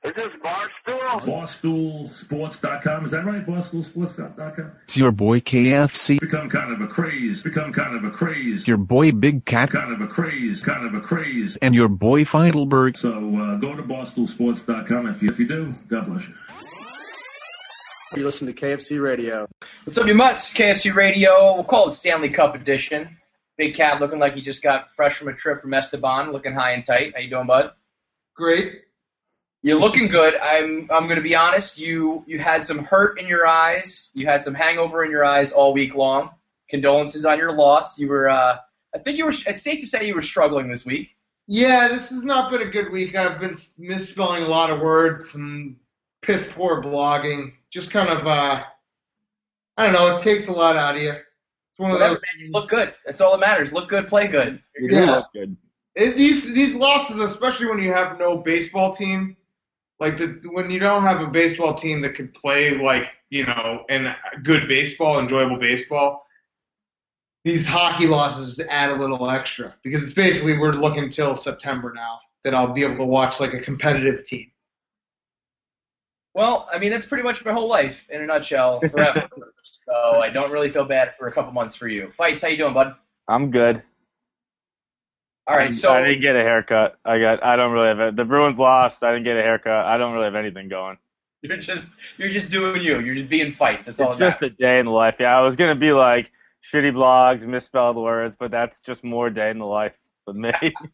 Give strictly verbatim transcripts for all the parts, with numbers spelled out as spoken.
Is this Barstool? Barstool Sports dot com. Is that right? Barstool Sports dot com? It's your boy K F C. Become kind of a craze. Become kind of a craze. Your boy Big Cat. Kind of a craze. Kind of a craze. And your boy Feidelberg. So uh, go to Barstool Sports dot com. If you, if you do, God bless you. You listen to K F C Radio. What's up, you mutts? K F C Radio. We'll call it Stanley Cup edition. Big Cat looking like he just got fresh from a trip from Esteban, looking high and tight. How you doing, bud? Great. You're looking good. I'm I'm going to be honest. You you had some hurt in your eyes. You had some hangover in your eyes all week long. Condolences on your loss. You were, uh, I think you were, it's safe to say you were struggling this week. Yeah, this has not been a good week. I've been misspelling a lot of words, some piss poor blogging. Just kind of, uh, I don't know, it takes a lot out of you. It's one of Whatever, those. man, you look good. That's all that matters. Look good, play good. You do Yeah. look good. It, these these losses, especially when you have no baseball team, like the, when you don't have a baseball team that could play like, you know, and good baseball, enjoyable baseball, these hockey losses add a little extra because it's basically we're looking till September now that I'll be able to watch like a competitive team. Well, I mean, that's pretty much my whole life in a nutshell, forever. So I don't really feel bad for a couple months for you. Fights, how you doing, bud? I'm good. All right, so I didn't get a haircut. I got. I don't really have it. The Bruins lost. I didn't get a haircut. I don't really have anything going. you're just you're just doing you. You're just being fights. That's all It's that just matters. a day in the life. Yeah, I was gonna be like shitty blogs, misspelled words, but that's just more day in the life with me.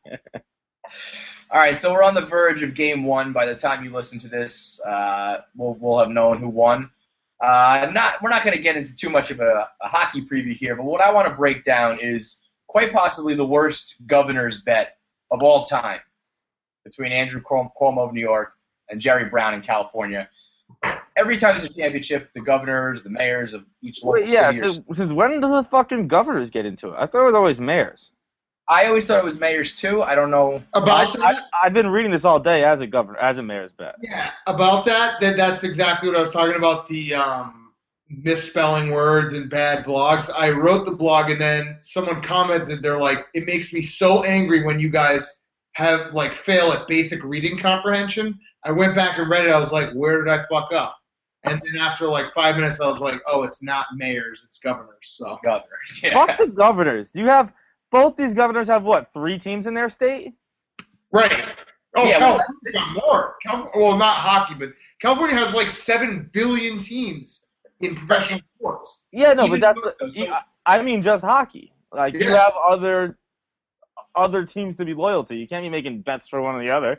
All right, so we're on the verge of game one. By the time you listen to this, uh, we'll we'll have known who won. Uh, not we're not going to get into too much of a, a hockey preview here, but what I want to break down is quite possibly the worst governor's bet of all time between Andrew Cuomo of New York and Jerry Brown in California. Every time there's a championship, the governors, the mayors of each local Wait, yeah, city are- since, since when do the fucking governors get into it? I thought it was always mayors. I always thought it was mayors too. I don't know. About I, that, I, I've been reading this all day as a governor, as a mayor's bet. yeah, about that, that that's exactly what I was talking about, the um, misspelling words and bad blogs. I wrote the blog and then someone commented, they're like, it makes me so angry when you guys have like fail at basic reading comprehension. I went back and read it. I was like, where did I fuck up? And then after like five minutes, I was like, oh, it's not mayors, it's governors. So Governors. Yeah. Fuck the governors. Do you have both these governors have what, three teams in their state? right. Oh, Yeah, well, California's got more. Cal- well, not hockey, but California has like seven billion teams in professional sports. Yeah, no, Even but that's so- yeah, I mean just hockey. Like you Yeah. have other other teams to be loyal to. You can't be making bets for one or the other.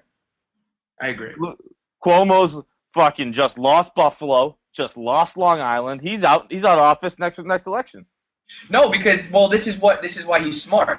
I agree. Cuomo's fucking just lost Buffalo, just lost Long Island. He's out. He's out of office next next election. No, because well, this is what this is why he's smart.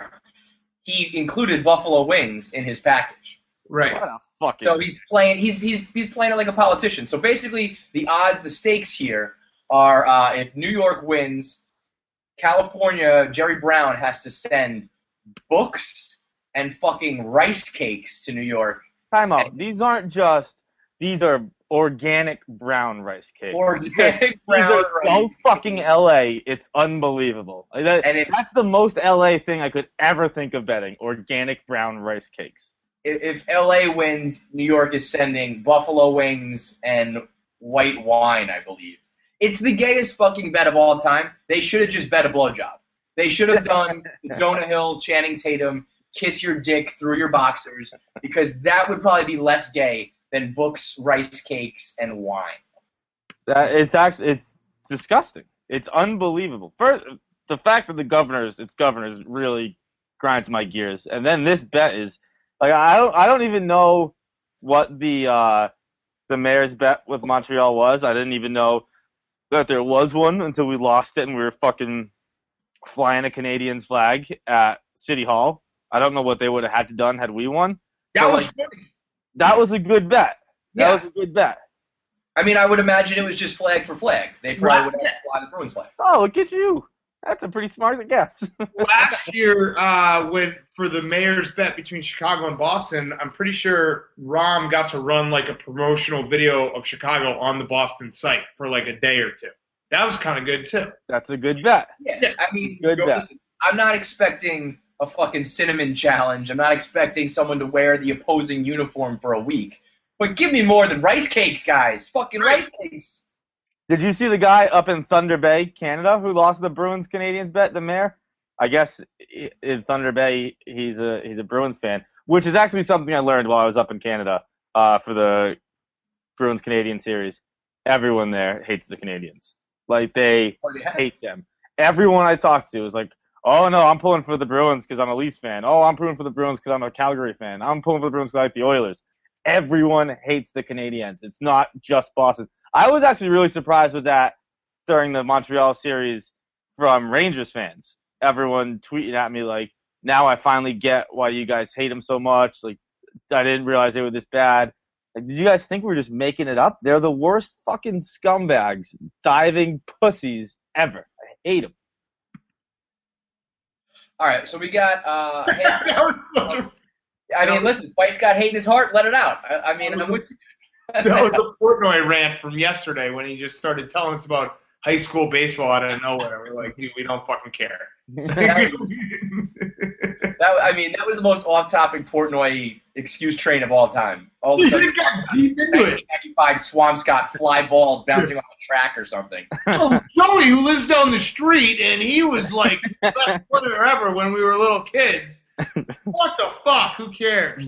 He included buffalo wings in his package, Right. What a fucking so he's playing. He's he's he's playing it like a politician. So basically, the odds, the stakes here are uh, if New York wins, California, Jerry Brown has to send books and fucking rice cakes to New York. time out. These aren't just these are organic brown rice cakes. Organic These brown are so rice. fucking L A. It's unbelievable. Like, that- And it- that's the most L A thing I could ever think of betting. Organic brown rice cakes. If, if L A wins, New York is sending buffalo wings and white wine, I believe. It's the gayest fucking bet of all time. They should have just bet a blowjob. They should have done Jonah Hill, Channing Tatum, kiss your dick through your boxers, because that would probably be less gay than books, rice cakes, and wine. That it's actually it's disgusting. It's unbelievable. First, the fact that the governors, it's governors, really grinds my gears. And then this bet is like I don't I don't even know what the uh, the mayor's bet with Montreal was. I didn't even know that there was one until we lost it and we were fucking flying a Canadians flag at City Hall. I don't know what they would have had to done had we won. That So, was like, funny. that was a good bet. That Yeah. was a good bet. I mean, I would imagine it was just flag for flag. They probably would have fly the Bruins flag. Oh, look at you. That's a pretty smart guess. Last year, uh, when for the mayor's bet between Chicago and Boston, I'm pretty sure Rom got to run like a promotional video of Chicago on the Boston site for like a day or two. That was kind of good too. That's a good bet. Yeah, I mean, Good go bet. listen, I'm not expecting a fucking cinnamon challenge. I'm not expecting someone to wear the opposing uniform for a week. But give me more than rice cakes, guys. Fucking rice cakes. Did you see the guy up in Thunder Bay, Canada, who lost the Bruins Canadians bet, the mayor? I guess in Thunder Bay, he's a he's a Bruins fan, which is actually something I learned while I was up in Canada uh, for the Bruins Canadian series. Everyone there hates the Canadians. Like, they Oh, yeah. hate them. Everyone I talked to was like, oh, no, I'm pulling for the Bruins because I'm a Leafs fan. Oh, I'm pulling for the Bruins because I'm a Calgary fan. I'm pulling for the Bruins because I like the Oilers. Everyone hates the Canadiens. It's not just Boston. I was actually really surprised with that during the Montreal series from Rangers fans. Everyone tweeting at me like, now I finally get why you guys hate them so much. Like, I didn't realize they were this bad. Like, did you guys think we were just making it up? They're the worst fucking scumbags, diving pussies ever. I hate them. All right, so we got. Uh, a that was such a I mean, listen, White's got hate in his heart. Let it out. I, I mean, That was I'm with you. that was a Portnoy rant from yesterday when he just started telling us about high school baseball out of nowhere. We're like, dude, we don't fucking care. That, I mean, that was the most off-topic Portnoy excuse train of all time. All of a sudden, He got deep into it. nineteen ninety-five Swampscott fly balls bouncing off a track or something. Oh, Joey, who lives down the street, and he was like the best player ever when we were little kids. What the fuck? Who cares?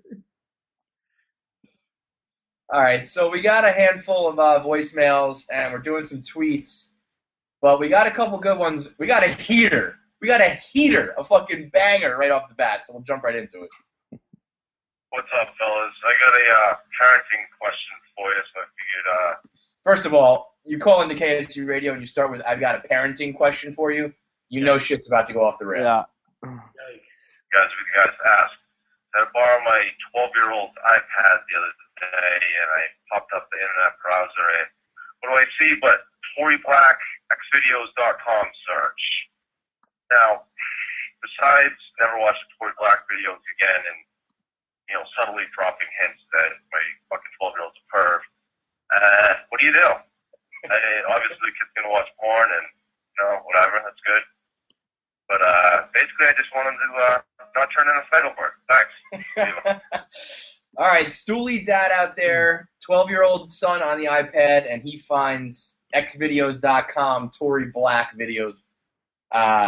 All right, so we got a handful of uh, voicemails, and we're doing some tweets, but we got a couple good ones. We got a heater. We got a heater, a fucking banger right off the bat, so we'll jump right into it. What's up, fellas? I got a uh, parenting question for you, so I figured, uh... First of all, you call into K S C Radio and you start with, I've got a parenting question for you. You know shit's about to go off the rails. Yeah. guys, if you guys asked. I borrowed my twelve-year-old iPad the other day, and I popped up the internet browser, and what do I see but Tory Black X videos dot com search. Now, besides never watch the Tory Black videos again and, you know, subtly dropping hints that my fucking twelve-year-old's a perv, uh, what do you do? Uh, obviously, the kid's going to watch porn and, you know, whatever, that's good. But uh, basically, I just want him to uh, not turn into Feidelberg. Thanks. All right, Stoolie dad out there, twelve-year-old son on the iPad, and he finds X videos dot com Tory Black videos. Uh,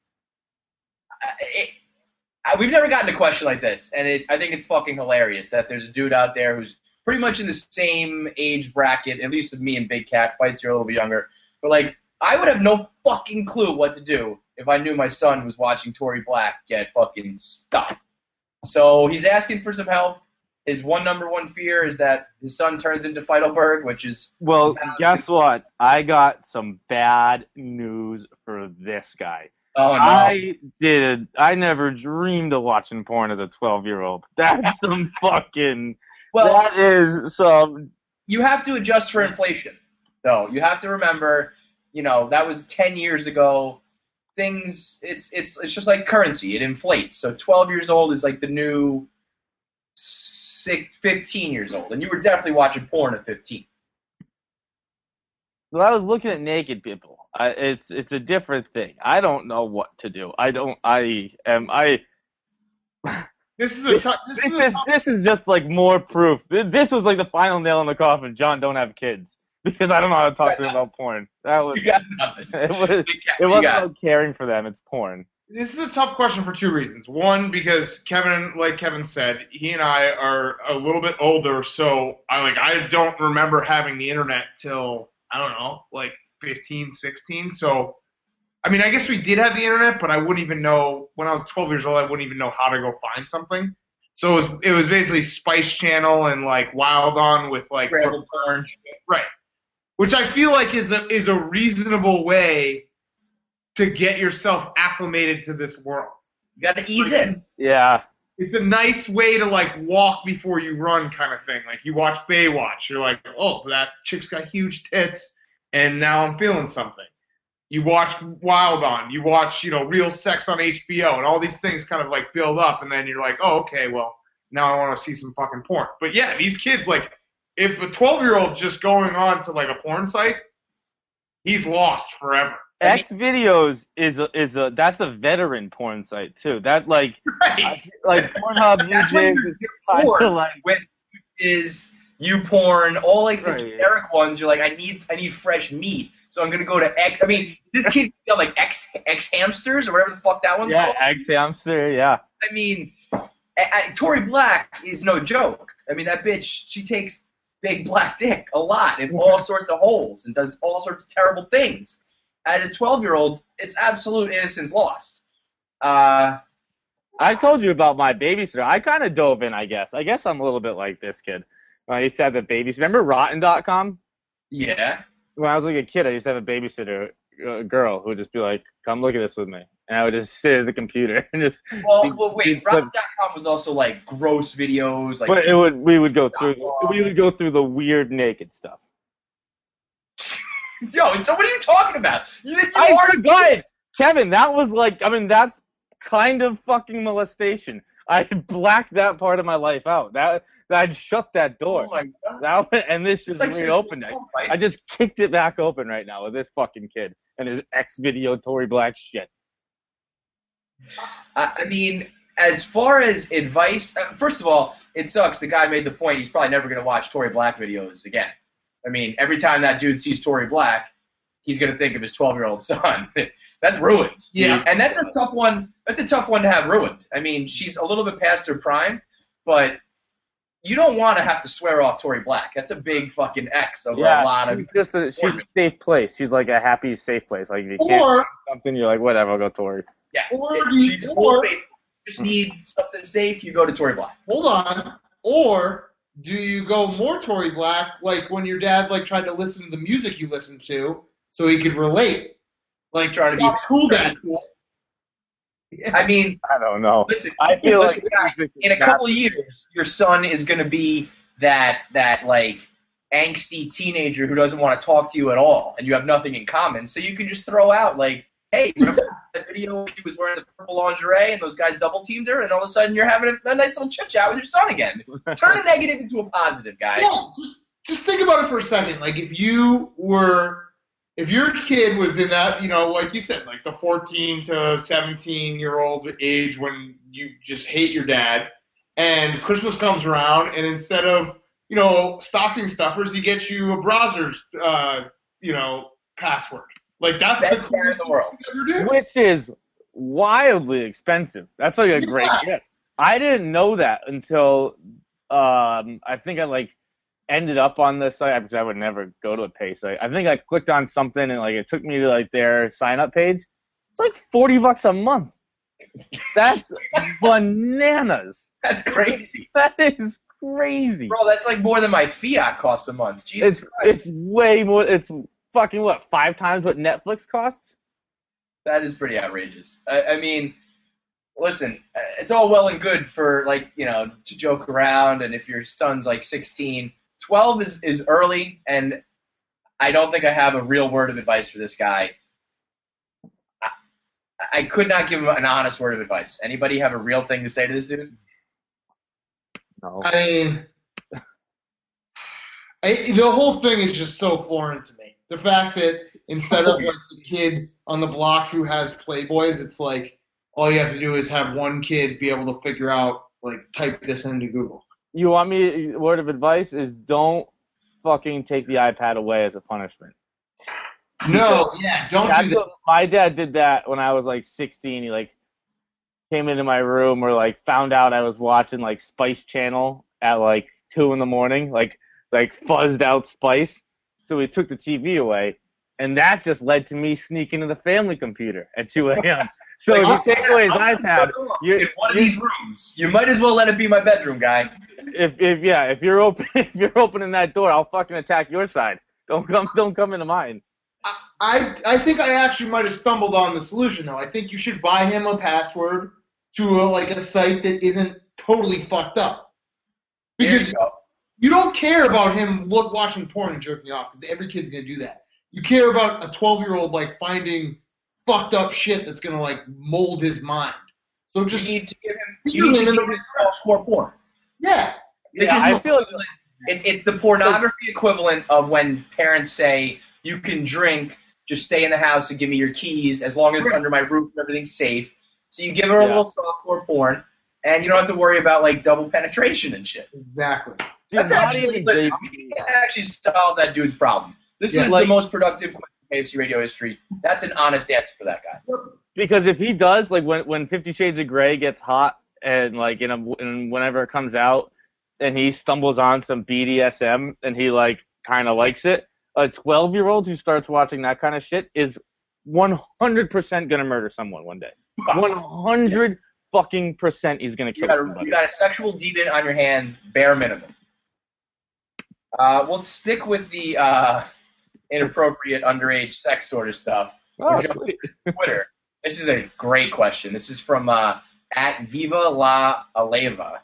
it, I, we've never gotten a question like this, and it, I think it's fucking hilarious that there's a dude out there who's pretty much in the same age bracket, at least of me and Big Cat. Fights are a little bit younger. But, like, I would have no fucking clue what to do if I knew my son was watching Tory Black get fucking stuffed. So he's asking for some help. His one number one fear is that his son turns into Feidelberg, which is... Well, guess what? I got some bad news for this guy. Oh, no. I did. I never dreamed of watching porn as a twelve-year-old. That's some fucking... Well, that is some... You have to adjust for inflation, though. You have to remember, you know, that was ten years ago. Things, it's it's it's just like currency. It inflates. So twelve years old is like the new six, fifteen years old. And you were definitely watching porn at fifteen. Well, I was looking at naked people. I, it's it's a different thing. I don't know what to do. I don't. I am. I. This is a tough. This, This is, a is tough- this is just like more proof. Th- This was like the final nail in the coffin. John, don't have kids because I don't know how to talk to him about porn. That was. You got nothing. It was. Big Cat, It you wasn't got it. about caring for them. It's porn. This is a tough question for two reasons. One, because Kevin, like Kevin said, he and I are a little bit older, so I like I don't remember having the internet till I don't know, like fifteen, sixteen. So, I mean, I guess we did have the internet, but I wouldn't even know when I was twelve years old. I wouldn't even know how to go find something. So it was it was basically Spice Channel and like Wild On with like Scrambled porn. right, which I feel like is a is a reasonable way to get yourself acclimated to this world. You got to ease in. Yeah. It's a nice way to like walk before you run kind of thing. Like you watch Baywatch, you're like, oh, that chick's got huge tits, and now I'm feeling something. You watch Wild On, you watch, you know, Real Sex on H B O, and all these things kind of like build up, and then you're like, oh, okay, well, now I want to see some fucking porn. But yeah, these kids, like, if a twelve-year-old's just going on to like a porn site, he's lost forever. X videos is a, is a that's a veteran porn site too. That like Right. like Pornhub That's when uses you're kind bored. of like When is you porn, all like the Right. generic ones. You're like, I need I need fresh meat, so I'm gonna go to X. I mean, this kid got like X X hamsters or whatever the fuck that one's Yeah, called. X hamster. Yeah. I mean, I, I, Tori Black is no joke. I mean, that bitch, she takes big black dick a lot in all sorts of holes and does all sorts of terrible things. As a twelve-year-old, it's absolute innocence lost. Uh, I told you about my babysitter. I kind of dove in, I guess. I guess I'm a little bit like this kid. When I used to have the babysitter. Remember Rotten dot com? yeah. When I was like a kid, I used to have a babysitter, a girl, who would just be like, come look at this with me. And I would just sit at the computer and just... Well, well wait, but, Rotten dot com was also like gross videos. Like, but it would, we would go through we would go through the weird naked stuff. Yo, so what are you talking about? You, you I are forgot! Kevin, that was like, I mean, that's kind of fucking molestation. I blacked that part of my life out. That I'd shut that door. Oh my god. That, and this It's just like reopened it. sexual fights. I just kicked it back open right now with this fucking kid and his X-video Tory Black shit. I I mean, as far as advice, uh, first of all, it sucks. The guy made the point he's probably never going to watch Tory Black videos again. I mean, every time that dude sees Tory Black, he's going to think of his twelve-year-old son. That's ruined. Yeah. And that's a tough one. That's a tough one to have ruined. I mean, she's a little bit past her prime, but you don't want to have to swear off Tory Black. That's a big fucking X over a lot of. she's just a, she's a safe place. She's like a happy, safe place. Like if you can't Or do something, you're like, whatever, I'll go Tory. Yeah. Or It- you- she's or- safe. You just need something safe. You go to Tory Black. hold on. Or do you go more Tory Black, like when your dad like tried to listen to the music you listened to, so he could relate, like Trying to be that's cool, dad. I mean, I don't know. listen. I feel listen, like guy, in a couple of years, your son is going to be that that like angsty teenager who doesn't want to talk to you at all, and you have nothing in common. So you can just throw out like, "Hey, remember that video where she was wearing the purple lingerie and those guys double teamed her, and all of a sudden you're having a, a nice little chit chat with your son again." Turn a negative into a positive, guys. Yeah, just just think about it for a second. Like if you were, if your kid was in that, you know, like you said, like the fourteen to seventeen year old age when you just hate your dad, and Christmas comes around, and instead of, you know, stocking stuffers, he gets you a browser's, uh, you know, password. Like that's Best the dad in the world. you ever do. Which is wildly expensive. That's like a great Yeah. gift. I didn't know that until um, I think I like ended up on this site because I would never go to a pay site. I think I clicked on something and like it took me to like their sign up page. It's like forty bucks a month. That's bananas. That's crazy, That is crazy. bro. That's like more than my fiat costs a month. Jesus It's Christ. it's way more. It's fucking what, five times what Netflix costs? That is pretty outrageous. I, I mean, listen, uh, it's all well and good for, like, you know, to joke around, and if your son's like sixteen, twelve is, is early, and I don't think I have a real word of advice for this guy. I, I could not give him an honest word of advice. Anybody have a real thing to say to this dude? No. I mean, I, the whole thing is just so foreign to me. The fact that instead of like the kid on the block who has Playboys, it's like all you have to do is have one kid be able to figure out, like, type this into Google. You want me? Word of advice is don't fucking take the iPad away as a punishment. No, yeah, don't That's do that. what- my dad did that when I was like sixteen. He like came into my room or like found out I was watching like Spice Channel at like two in the morning, like like fuzzed out Spice. So he took the T V away, and that just led to me sneaking to the family computer at two a.m. So if you take away his iPad, you're, In one of you- these rooms, you might as well let it be my bedroom, guy. if if yeah, if you're open, if you're opening that door, I'll fucking attack your side. Don't come, don't come into mine. I I think I actually might have stumbled on the solution though. I think you should buy him a password to a, like a site that isn't totally fucked up. There Because you go. you don't care about him look watching porn and jerking off, because every kid's gonna do that. You care about a twelve year old like finding fucked up shit that's gonna like mold his mind. So You just need to give him. You're You need to in give the him more porn. yeah. This Yeah, is I the- feel like It's it's the pornography equivalent of when parents say you can drink, just stay in the house and give me your keys as long as it's Right. under my roof and everything's safe. So you give her a Yeah. little softcore porn, and you don't have to worry about like double penetration and shit. Exactly. Dude, That's not actually, even listen, debut. we can actually solve that dude's problem. This Yeah, was like- the most productive question in K F C radio history. That's an honest answer for that guy. Because if he does, like when when Fifty Shades of Grey gets hot and like in a and whenever it comes out, and he stumbles on some B D S M and he like kind of likes it, a twelve year old who starts watching that kind of shit is one hundred percent gonna murder someone one day. One hundred fucking percent he's gonna You kill got, a, somebody. you got a sexual demon on your hands, bare minimum. Uh, we'll stick with the uh, inappropriate underage sex sort of stuff. Oh, We're jumping sweet. to Twitter. This is a great question. This is from uh, at Viva La Aleva.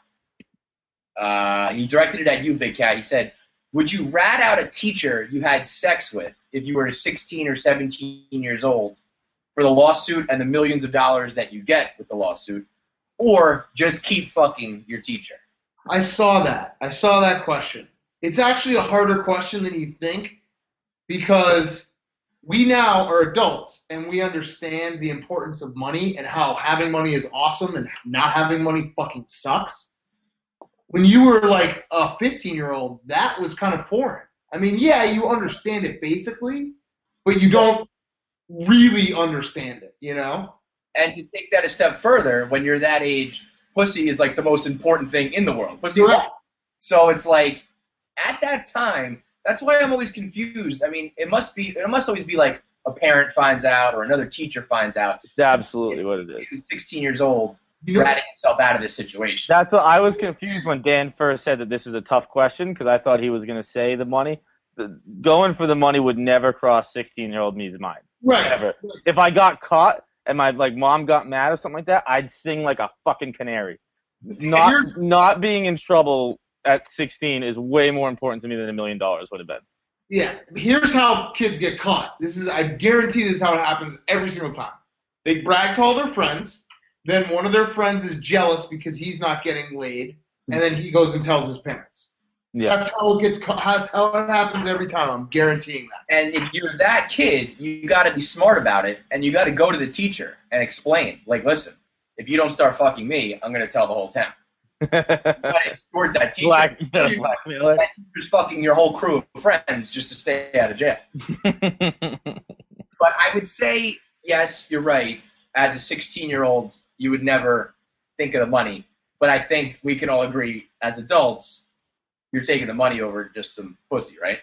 Uh, he directed it at you, Big Cat. He said, would you rat out a teacher you had sex with if you were sixteen or seventeen years old for the lawsuit and the millions of dollars that you get with the lawsuit, or just keep fucking your teacher? I saw that. I saw that question. It's actually a harder question than you think because we now are adults and we understand the importance of money and how having money is awesome and not having money fucking sucks. When you were like a fifteen-year-old, that was kind of foreign. I mean, yeah, you understand it basically, but you don't really understand it, you know? And to take that a step further, when you're that age, pussy is like the most important thing in the world. Pussy. Correct. So it's like, at that time, that's why I'm always confused. I mean, it must be, it must always be like a parent finds out or another teacher finds out. It's absolutely It's- what it is. Who's sixteen years old, You know, ratting himself out of this situation. That's what I was confused when Dan first said that this is a tough question because I thought he was going to say the money. The, going for the money would never cross sixteen-year-old me's mind. right. Never. If I got caught and my like mom got mad or something like that, I'd sing like a fucking canary. Not Here's- not being in trouble at sixteen is way more important to me than a million dollars would have been. Yeah, here's how kids get caught. This is, I guarantee this is how it happens every single time. They brag to all their friends, then one of their friends is jealous because he's not getting laid, and then he goes and tells his parents. Yeah. That's how it gets caught. That's how it happens every time. I'm guaranteeing that. And if you're that kid, you got to be smart about it, and you got to go to the teacher and explain. Like, listen, if you don't start fucking me, I'm going to tell the whole town. You got to extort that teacher. Black, You- blackmailer. That teacher's fucking your whole crew of friends just to stay out of jail. But I would say, yes, you're right. As a sixteen-year-old, you would never think of the money. But I think we can all agree, as adults, you're taking the money over just some pussy, right?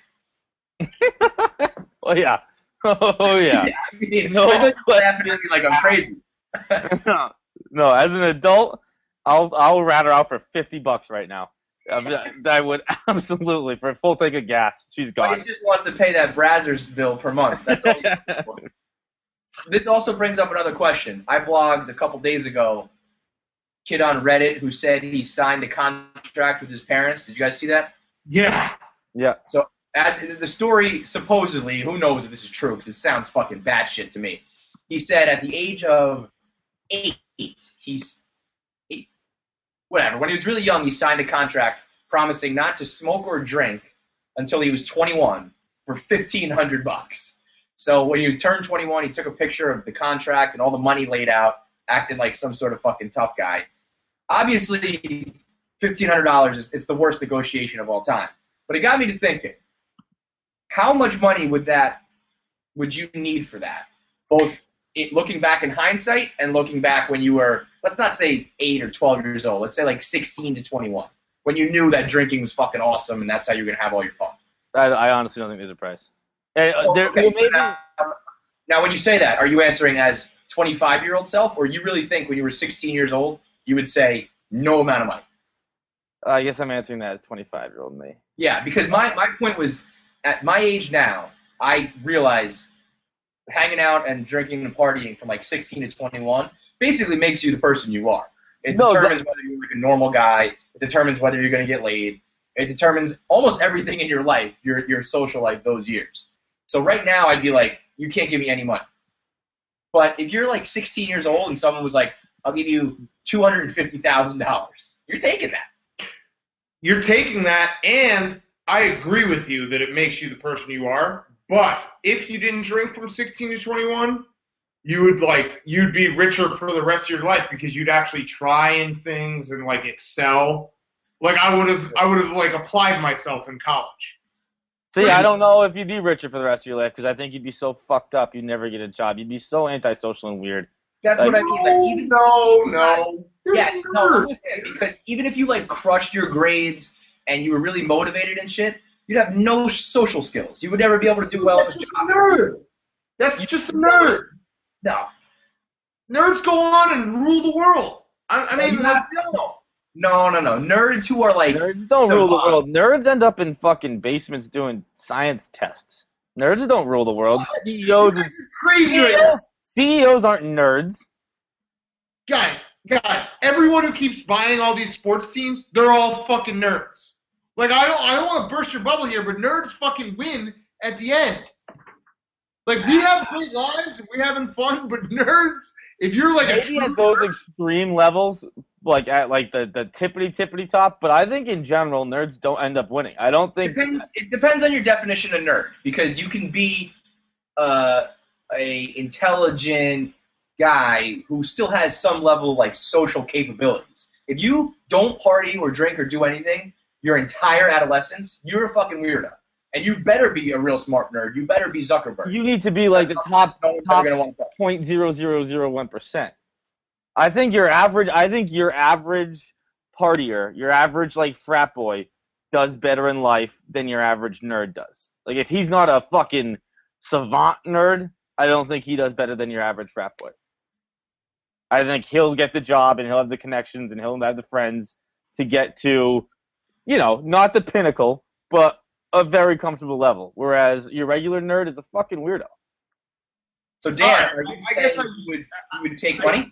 Oh yeah. Oh yeah. I mean, No I think you're laughing at me like I'm crazy. no, no. As an adult, I'll I'll rat her out for fifty bucks right now. I I would absolutely for a full tank of gas. She's gone. He just wants to pay that Brazzers bill per month. That's all. This also brings up another question. I blogged a couple days ago, kid on Reddit who said he signed a contract with his parents. Did you guys see that? Yeah. Yeah. As the story supposedly, who knows if this is true because it sounds fucking batshit to me. He said at the age of eight, he's eight, whatever. When he was really young, he signed a contract promising not to smoke or drink until he was twenty-one for fifteen hundred bucks. So when he turned twenty-one, he took a picture of the contract and all the money laid out, acting like some sort of fucking tough guy. Obviously, fifteen hundred dollars is it's the worst negotiation of all time. But it got me to thinking. How much money would that would you need for that? Both it, looking back in hindsight and looking back when you were, let's not say eight or twelve years old. Let's say like sixteen to twenty-one, when you knew that drinking was fucking awesome and that's how you're gonna have all your fun. I, I honestly don't think there's a price. Hey, uh, there, Okay, well, so maybe, now, now, when you say that, are you answering as twenty-five-year-old self, or you really think when you were sixteen years old you would say no amount of money? I guess I'm answering that as twenty-five-year-old me. Yeah, because my, my point was, at my age now, I realize hanging out and drinking and partying from like sixteen to twenty-one basically makes you the person you are. It No, determines whether you're like a normal guy. It determines whether you're going to get laid. It determines almost everything in your life, your your social life, those years. So right now, I'd be like, you can't give me any money. But if you're like sixteen years old and someone was like, I'll give you two hundred fifty thousand dollars, you're taking that. You're taking that, and I agree with you that it makes you the person you are. But if you didn't drink from sixteen to twenty-one, you would like you'd be richer for the rest of your life because you'd actually try in things and like excel. like I would have, I would have like applied myself in college. See, I don't know if you'd be richer for the rest of your life because I think you'd be so fucked up you'd never get a job. You'd be so antisocial and weird. That's Like, what I mean. Like, even No, no. There's yes, no, nerds. I'm with him, because even if you like crushed your grades and you were really motivated and shit, you'd have no social skills. You would never be able to do well That's at a just job. a nerd. That's just a nerd. No, Nerds go on and rule the world. I, I mean, No, that's no. no, no, no. Nerds who are like Nerds don't rule the savant. world. Nerds end up in fucking basements doing science tests. Nerds don't rule the world. C E Os, You're crazy right now. C E Os aren't nerds. Guys, guys, everyone who keeps buying all these sports teams, they're all fucking nerds. Like, I don't, I don't want to burst your bubble here, but nerds fucking win at the end. Like, we have great lives and we're having fun, but nerds, if you're like a Maybe true at those nerd, extreme levels, like at like the, the tippity tippity top, but I think in general nerds don't end up winning. I don't think depends. It depends on your definition of nerd, because you can be uh, a intelligent guy who still has some level of like social capabilities. If you don't party or drink or do anything your entire adolescence, you're a fucking weirdo. And you better be a real smart nerd. You better be Zuckerberg. you need to be like the top no one's top ever gonna want that. point zero zero zero one percent. I think your average I think your average partier, your average like frat boy does better in life than your average nerd does. Like if he's not a fucking savant nerd, I don't think he does better than your average frat boy. I think he'll get the job and he'll have the connections and he'll have the friends to get to, you know, not the pinnacle, but a very comfortable level. Whereas your regular nerd is a fucking weirdo. So Dan, All right, are you I guess saying I you would you would take money?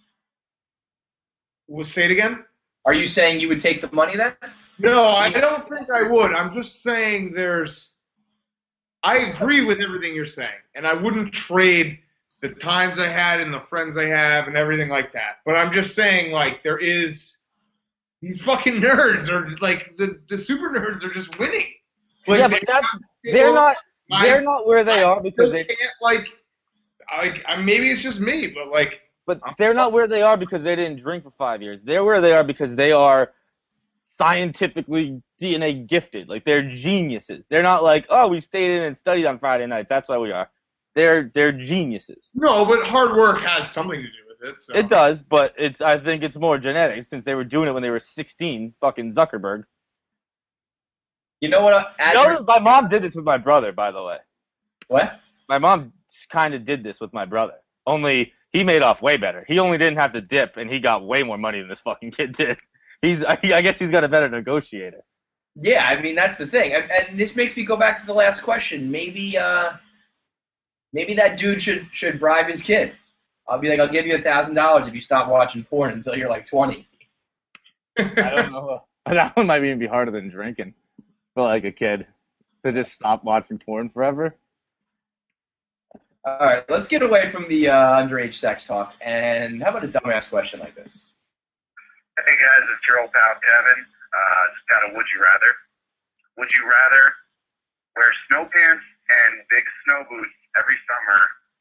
we'll say it again. Are you saying you would take the money then? No, I don't think I would. I'm just saying there's. I agree with everything you're saying, and I wouldn't trade the times I had and the friends I have and everything like that. But I'm just saying, like, there is these fucking nerds, or like the, the super nerds, are just winning. Like, yeah, but they- that's they're not my- they're not where they are because they can't, like, like I, maybe it's just me, but like. But they're not where they are because they didn't drink for five years. They're where they are because they are scientifically D N A gifted. Like they're geniuses. They're not like, oh, we stayed in and studied on Friday nights. That's why we are. They're they're geniuses. No, but hard work has something to do with it. So. It does, but it's I think it's more genetics since they were doing it when they were sixteen. Fucking Zuckerberg. You know what? As You you're- know, my mom did this with my brother, by the way. what? My mom kind of did this with my brother. Only he made off way better. He only didn't have to dip, and he got way more money than this fucking kid did. He's, I guess he's got a better negotiator. Yeah, I mean that's the thing, and, and this makes me go back to the last question. Maybe, uh, maybe that dude should should bribe his kid. I'll be like, I'll give you a thousand dollars if you stop watching porn until you're like twenty. I don't know. That one might even be harder than drinking for like a kid to just stop watching porn forever. All right, let's get away from the uh, underage sex talk, and how about a dumbass question like this? Hey guys, it's your old pal Kevin. Uh, just got a would you rather. Would you rather wear snow pants and big snow boots every summer,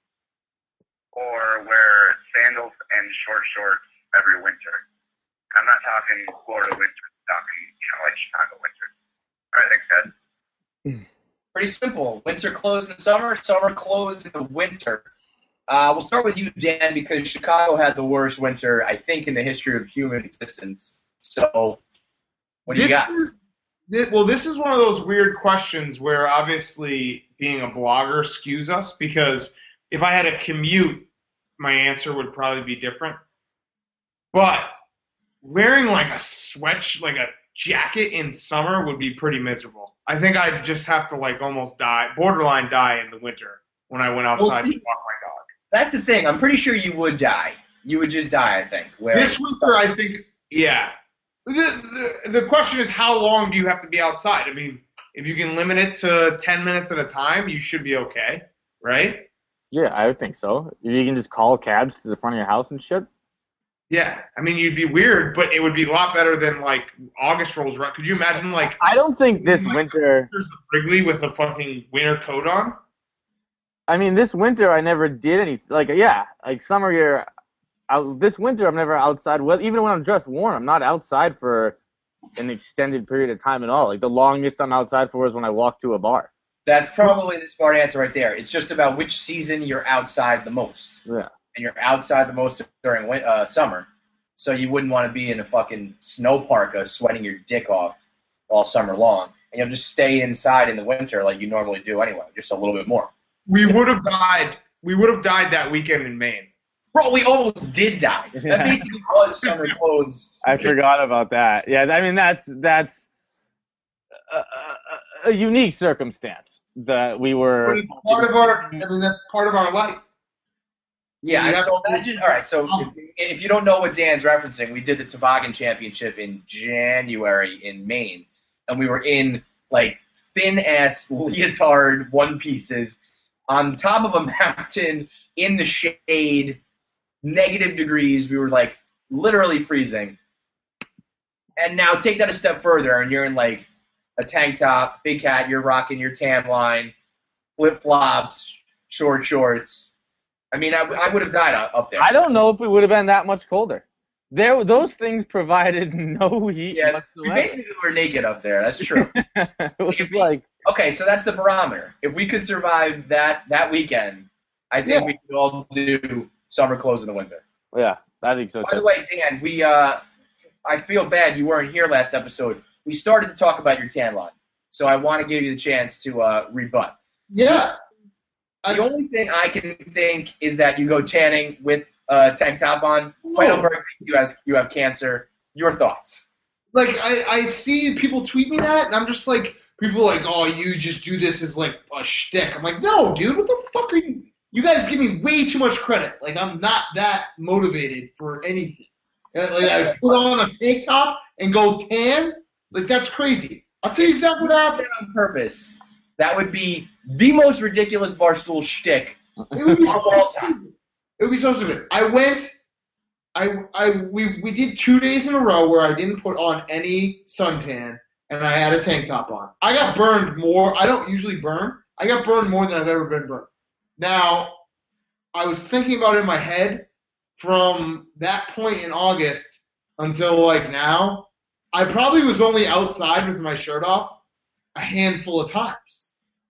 or wear sandals and short shorts every winter? I'm not talking Florida winter, I'm talking, you know, like Chicago winter. All right, thanks guys. Pretty simple. Winter clothes in the summer, summer clothes in the winter. Uh, we'll start with you, Dan, because Chicago had the worst winter, I think, in the history of human existence. So, what do you This got? is- thi- well, this is one of those weird questions where obviously being a blogger skews us, because if I had a commute, my answer would probably be different. But wearing like a sweat, like a jacket in summer would be pretty miserable. I think I'd just have to like almost die, borderline die in the winter when I went outside see- to walk my dog. That's the thing. I'm pretty sure you would die. You would just die, I think. Where, This winter, I think, yeah. The, the, the question is, how long do you have to be outside? I mean, if you can limit it to ten minutes at a time, you should be okay, right? Yeah, I would think so. You can just call cabs to the front of your house and shit. Yeah. I mean, you'd be weird, but it would be a lot better than, like, August rolls around. Could you imagine, like, I don't think this winter. there's a Wrigley with a fucking winter coat on? I mean, this winter I never did any. Like, yeah, like summer year. Out, this winter I'm never outside. Well, even when I'm dressed warm, I'm not outside for an extended period of time at all. Like the longest I'm outside for is when I walk to a bar. That's probably the smart answer right there. It's just about which season you're outside the most. Yeah. And you're outside the most during win- uh, summer. So you wouldn't want to be in a fucking snow parka sweating your dick off all summer long. And you'll just stay inside in the winter like you normally do anyway, just a little bit more. We would have died. We would have died that weekend in Maine. Bro, we almost did die. That basically was summer clothes. I forgot about that. Yeah, I mean that's that's a, a, a unique circumstance that we were. But it's part of our. I mean, that's part of our life. Yeah, Yeah. so imagine, all right, so if, if you don't know what Dan's referencing, we did the Toboggan Championship in January in Maine, and we were in, like, thin-ass leotard one-pieces on top of a mountain in the shade, negative degrees. We were, like, literally freezing. And now take that a step further, and you're in, like, a tank top, big hat, you're rocking your tan line, flip-flops, short shorts. I mean, I, I would have died up there. I don't know if we would have been that much colder. There, those things provided no heat. Yeah, we whatsoever. basically were naked up there. That's true. It was like, Okay, so that's the barometer. If we could survive that that weekend, I think Yeah. we could all do summer clothes in the winter. yeah, I think so By the too. way, Dan, we uh, I feel bad you weren't here last episode. We started to talk about your tan line, so I want to give you the chance to uh, rebut. Yeah. I- The only thing I can think is that you go tanning with a tank top on. Feidelberg thinks you have, you have cancer. Your thoughts? Like, I, I see people tweet me that, and I'm just like, people are like, oh, you just do this as, like, a shtick. I'm like, no, dude, what the fuck are you? You guys give me way too much credit. Like, I'm not that motivated for anything. Uh, Like, I put on a tank top and go tan? Like, that's crazy. I'll tell you exactly what happened. On purpose. That would be the most ridiculous Barstool shtick It would be of so all stupid. time. It would be so stupid. I went, I, I, we, we did two days in a row where I didn't put on any suntan, and I had a tank top on. I got burned more. I don't usually burn. I got burned more than I've ever been burned. Now, I was thinking about it in my head from that point in August until like now. I probably was only outside with my shirt off a handful of times.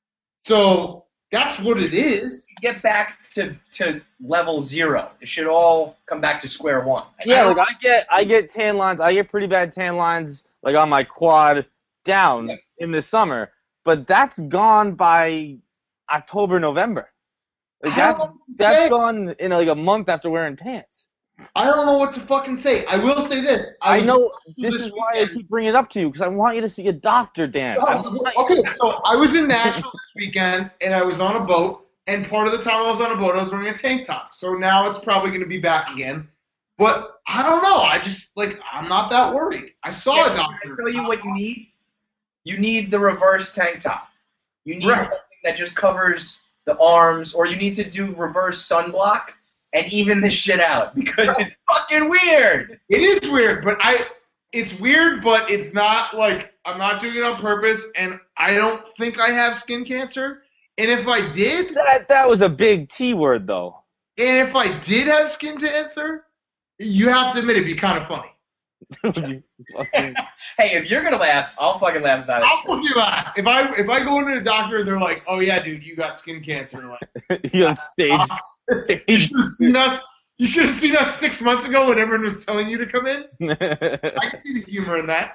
So that's what it is. Get back to, to level zero. It should all come back to square one. Yeah, I like don't- I get, I get tan lines. I get pretty bad tan lines, like on my quad down Yeah. in the summer. But that's gone by October, November. Like I that's don't know what to that's say. gone in like a month after wearing pants. I don't know what to fucking say. I will say this. I, I was know in this is why I weekend. keep bringing it up to you because I want you to see a doctor, Dan. I want Oh, okay, so I was in Nashville this weekend, and I was on a boat, and part of the time I was on a boat, I was wearing a tank top. So now it's probably going to be back again. But I don't know. I just, like, I'm not that worried. I saw Yeah, a doctor. I tell you what you need. You need the reverse tank top. You need Right. something that just covers the arms, or you need to do reverse sunblock and even this shit out because it's fucking weird. It is weird, but I, it's weird, but it's not, like, I'm not doing it on purpose, and I don't think I have skin cancer. And if I did, that that was a big T word though. and if I did have skin cancer, you have to admit it'd be kind of funny. You fucking- Hey, if you're gonna laugh, I'll fucking laugh about it. I'll fucking laugh. If I if I go into the doctor and they're like, "Oh yeah, dude, you got skin cancer," like, you on stage. you should have seen us. You should have seen us six months ago when everyone was telling you to come in. I can see the humor in that.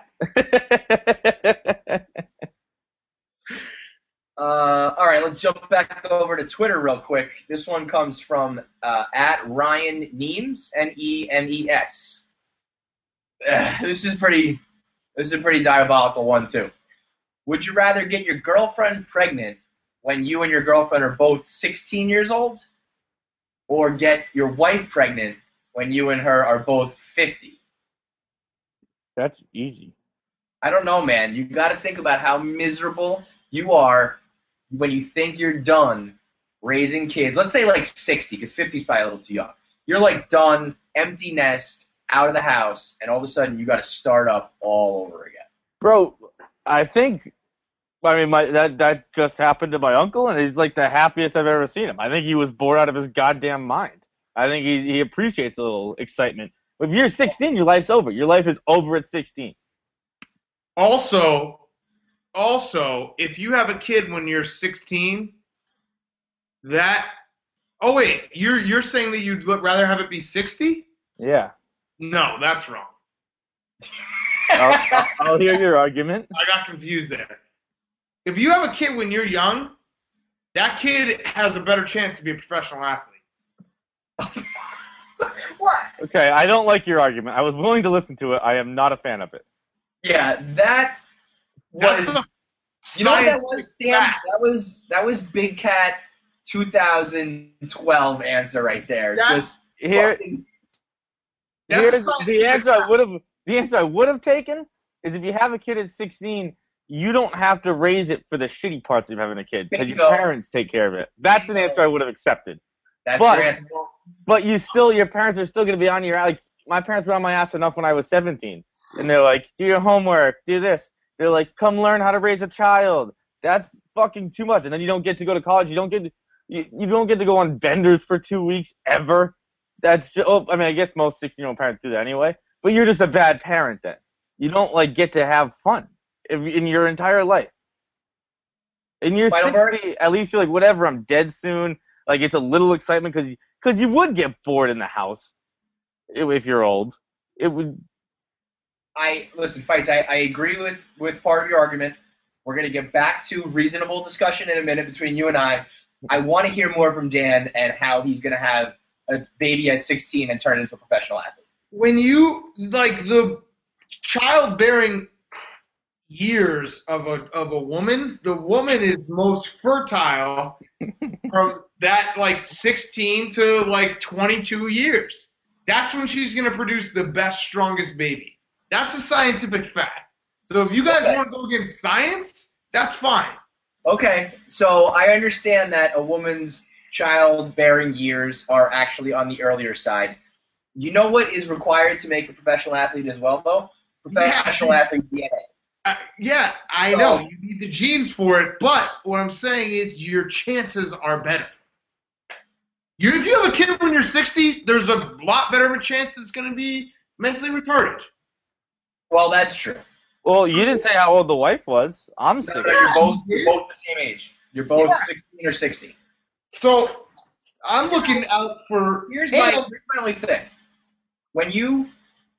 Uh, all right, let's jump back over to Twitter real quick. This one comes from uh, at Ryan Neems, N E M E S. Uh, this is pretty. This is a pretty diabolical one too. Would you rather get your girlfriend pregnant when you and your girlfriend are both sixteen years old, or get your wife pregnant when you and her are both fifty? That's easy. I don't know, man. You got to think about how miserable you are when you think you're done raising kids. Let's say like sixty, because fifty is probably a little too young. You're like done, empty nest, out of the house, and all of a sudden you got to start up all over again. Bro, I think, I mean, my that, that just happened to my uncle, and he's like the happiest I've ever seen him. I think he was bored out of his goddamn mind. I think he, he appreciates a little excitement. If you're sixteen, your life's over. Your life is over at sixteen. Also, also, if you have a kid when you're sixteen, that oh wait, you're you're saying that you'd look, rather have it be sixty? Yeah. No, that's wrong. I'll, I'll, I'll hear your argument. I got confused there. If you have a kid when you're young, that kid has a better chance to be a professional athlete. What? Okay, I don't like your argument. I was willing to listen to it. I am not a fan of it. Yeah, that was. That's a You know what that scientific was, Stan? fact. That was that was Big Cat twenty twelve answer right there. That's- Just Here, fucking- That's here's a scientific the answer I fact. would have. The answer I would have taken is if you have a kid at sixteen, you don't have to raise it for the shitty parts of having a kid because your Bingo. parents take care of it. That's an Bingo. answer I would have accepted. that's but- your answer. But you still, your parents are still going to be on your, like, my parents were on my ass enough when I was seventeen. And they're like, do your homework, do this. They're like, come learn how to raise a child. That's fucking too much. And then you don't get to go to college. You don't get to, you, you don't get to go on benders for two weeks ever. That's just, oh, I mean, I guess most sixteen-year-old parents do that anyway. But you're just a bad parent then. You don't, like, get to have fun if, in your entire life. And you're Final word? sixty, at least you're like, whatever, I'm dead soon. Like, it's a little excitement because because you would get bored in the house if if you're old. It would. I listen, fights. I, I agree with with part of your argument. We're gonna get back to reasonable discussion in a minute between you and I. I want to hear more from Dan and how he's gonna have a baby at sixteen and turn into a professional athlete. When you like the childbearing years of a of a woman, the woman is most fertile from that like sixteen to like twenty-two years. That's when she's going to produce the best, strongest baby. That's a scientific fact. So if you guys Okay. want to go against science, that's fine. Okay, so I understand that a woman's childbearing years are actually on the earlier side. You know what is required to make a professional athlete as well, though? Professional Yeah. athlete D N A. Uh, yeah, I So- know you need the genes for it, but what I'm saying is your chances are better. You, if you have a kid when you're sixty, there's a lot better of a chance it's going to be mentally retarded. Well, that's true. Well, you didn't say how old the wife was. I'm No, sixty. no, you're both Yeah. you're both the same age. You're both Yeah. sixteen or sixty. So I'm looking out for. Here's and- my, here's my only thing. When you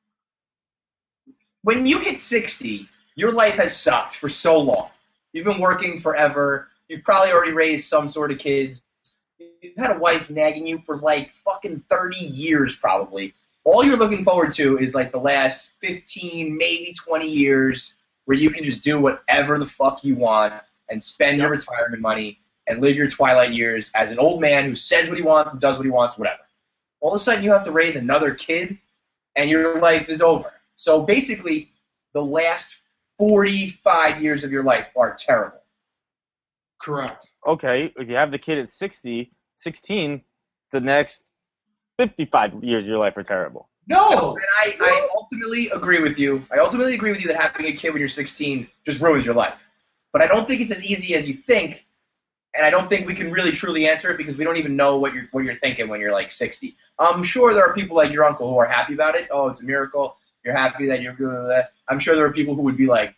when you hit sixty, your life has sucked for so long. You've been working forever. You've probably already raised some sort of kids. You've had a wife nagging you for like fucking thirty years probably. All you're looking forward to is like the last fifteen, maybe twenty years where you can just do whatever the fuck you want and spend your retirement money and live your twilight years as an old man who says what he wants and does what he wants, whatever. All of a sudden you have to raise another kid and your life is over. So basically the last forty-five years of your life are terrible. Correct. Okay, if you have the kid at sixty, sixteen, the next fifty-five years of your life are terrible. No. And I, I ultimately agree with you. I ultimately agree with you that having a kid when you're sixteen just ruins your life. But I don't think it's as easy as you think, and I don't think we can really truly answer it because we don't even know what you're what you're thinking when you're like sixty. I'm sure there are people like your uncle who are happy about it. Oh, it's a miracle. You're happy that you're doing that. I'm sure there are people who would be like,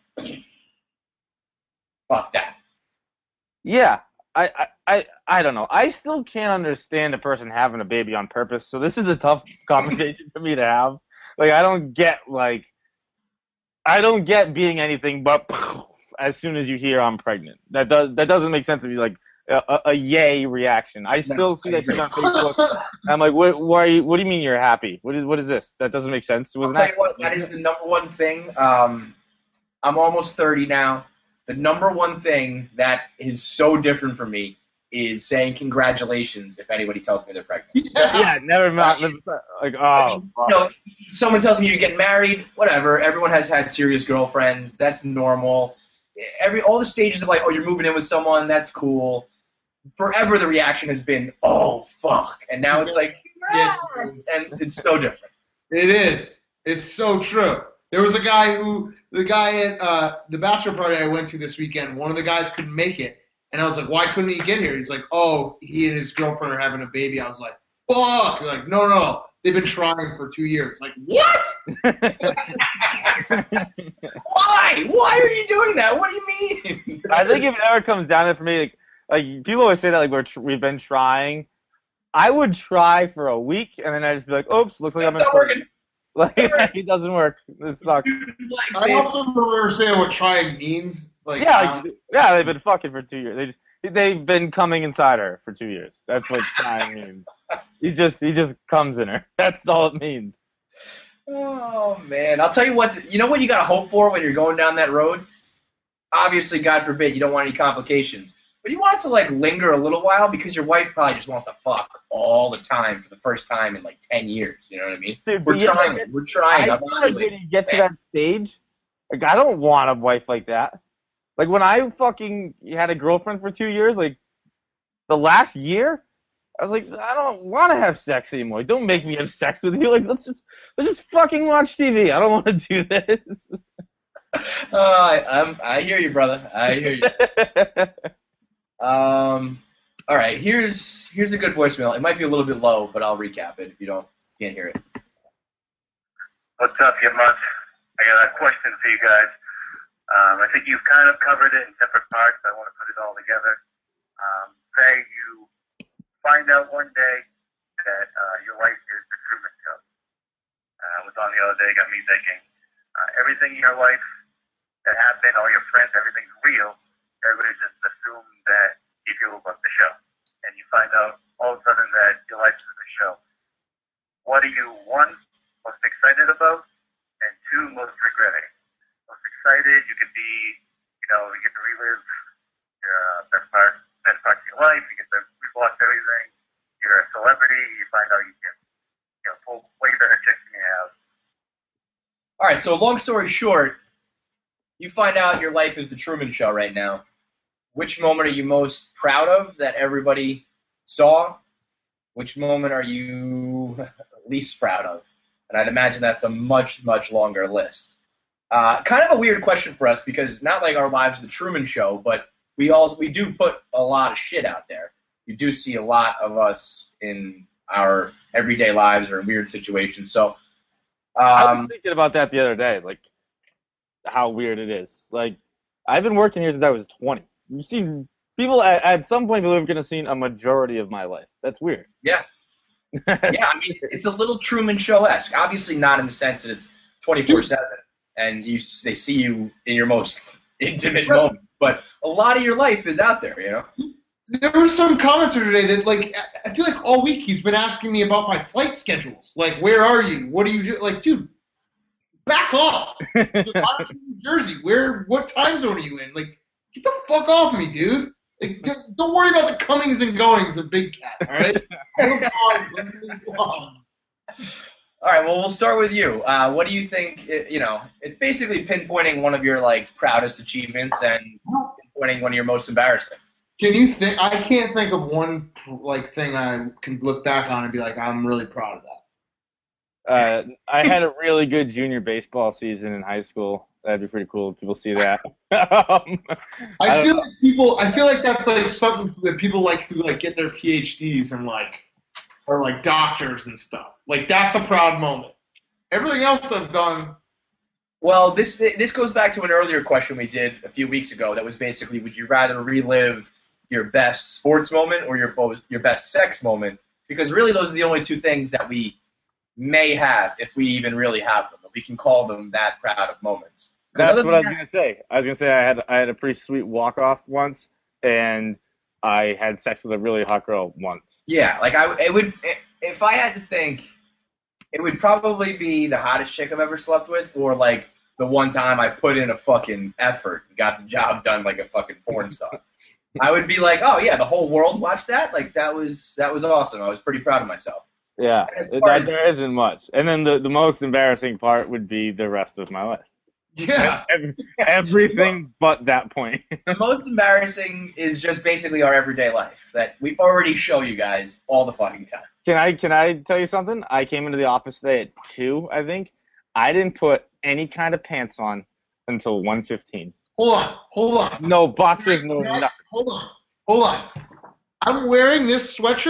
fuck that. Yeah, I, I, I, I don't know. I still can't understand a person having a baby on purpose. So this is a tough conversation for me to have. Like, I don't get like, I don't get being anything but as soon as you hear I'm pregnant. That does that doesn't make sense to me. Like a, a, a yay reaction. I still see that she's on Facebook. And I'm like, what? Why? Are you, what do you mean you're happy? What is? What is this? That doesn't make sense. It was I'll an tell you what, accident. that is the number one thing. Um, I'm almost thirty now. The number one thing that is so different for me is saying congratulations if anybody tells me they're pregnant. Yeah, never mind. Like, oh, You know, someone tells me you're getting married, whatever. Everyone has had serious girlfriends. That's normal. Every all the stages of like, oh, you're moving in with someone. That's cool. Forever, the reaction has been, oh fuck, and now it's like, Yeah. congrats, and it's so different. It is. It's so true. There was a guy who, the guy at uh, the bachelor party I went to this weekend, one of the guys couldn't make it. And I was like, why couldn't he get here? He's like, oh, he and his girlfriend are having a baby. I was like, fuck. He's like, no, no, they've been trying for two years. Like, what? Why? Why are you doing that? What do you mean? I think if it ever comes down to it for me, like, like people always say that like we're tr- we've been trying. I would try for a week and then I just be like, oops, looks like That's I'm in. not working. Like It's alright. it doesn't work. It sucks. Like, I man, also don't understand what trying means. Like, Yeah, um, like, yeah, they've been fucking for two years. They just they've been coming inside her for two years. That's what trying means. He just he just comes in her. That's all it means. oh man, I'll tell you what. You know what you gotta hope for when you're going down that road. Obviously, God forbid, you don't want any complications. But you want it to like linger a little while because your wife probably just wants to fuck all the time for the first time in like ten years. You know what I mean? Dude, We're but yeah, trying. like, We're trying. I I'm feel not like really- when you get to that stage, like I don't want a wife like that. Like when I fucking had a girlfriend for two years, like the last year, I was like, I don't want to have sex anymore. Like, don't make me have sex with you. Like let's just let's just fucking watch T V. I don't want to do this. Uh, I, I'm, I hear you, brother. I hear you. Um, all right, here's here's a good voicemail. It might be a little bit low, but I'll recap it if you don't can't hear it. What's up, you mutts? I got a question for you guys. Um, I think you've kind of covered it in separate parts. I want to put it all together. Um, say you find out one day that uh, your life is the Truman Show. Uh, I was on the other day, got me thinking. Uh, everything in your life that happened, all your friends, everything's real. Everybody just assumed that you feel about the show. And you find out all of a sudden that your life is the show. What are you, one, most excited about, and two, most regretting? Most excited, you could be, you know, you get to relive your uh, best part, best parts of your life. You get to rewatch everything. You're a celebrity. You find out you can, you know, pull way better chicks than you have. All right, so long story short, you find out your life is the Truman Show right now. Which moment are you most proud of that everybody saw? Which moment are you least proud of? And I'd imagine that's a much, much longer list. Uh, kind of a weird question for us because not like our lives are the Truman Show, but we all we do put a lot of shit out there. You do see a lot of us in our everyday lives or in weird situations. So I was um, thinking about that the other day, like how weird it is. Like I've been working here since I was twenty. You've seen people at, at some point. People are going to seen a majority of my life. That's weird. yeah. Yeah, I mean, it's a little Truman Show-esque. Obviously not in the sense that it's twenty-four seven and you they see you in your most intimate moment, but a lot of your life is out there, you know? there was some commenter today that, like, I feel like all week he's been asking me about my flight schedules. Like, where are you? What do you do? Like, dude, back off. I'm in New Jersey. Where? What time zone are you in? Like, get the fuck off me, dude. Like, just don't worry about the comings and goings of Big Cat, all right? Move on, move on. All right, well, we'll start with you. Uh, what do you think, you know, it's basically pinpointing one of your, like, proudest achievements and pinpointing one of your most embarrassing. Can you think? I can't think of one, like, thing I can look back on and be like, I'm really proud of that. Uh, I had a really good junior baseball season in high school. That'd be pretty cool if people see that. um, I, I feel don't- like people. I feel like that's like something that people like who like get their P H Ds and like are like doctors and stuff. Like that's a proud moment. Everything else I've done. Well, this this goes back to an earlier question we did a few weeks ago that was basically, would you rather relive your best sports moment or your bo- your best sex moment? Because really those are the only two things that we may have, if we even really have them. We can call them that proud of moments. 'Cause That's other what I was than gonna say. I was gonna say I had I had a pretty sweet walk off once, and I had sex with a really hot girl once. Yeah, like I, it would, if I had to think, it would probably be the hottest chick I've ever slept with, or like the one time I put in a fucking effort and got the job done like a fucking porn star. I would be like, oh yeah, the whole world watched that. Like that was that was awesome. I was pretty proud of myself. Yeah, As it, far that, as- there isn't much. And then the, the most embarrassing part would be the rest of my life. Yeah. Ev- Everything but that point. The most embarrassing is just basically our everyday life that we already show you guys all the fucking time. Can I can I tell you something? I came into the office today at two, I think. I didn't put any kind of pants on until one fifteen. Hold on. Hold on. No boxers, no Can I- nothing. Hold on. Hold on. I'm wearing this sweatshirt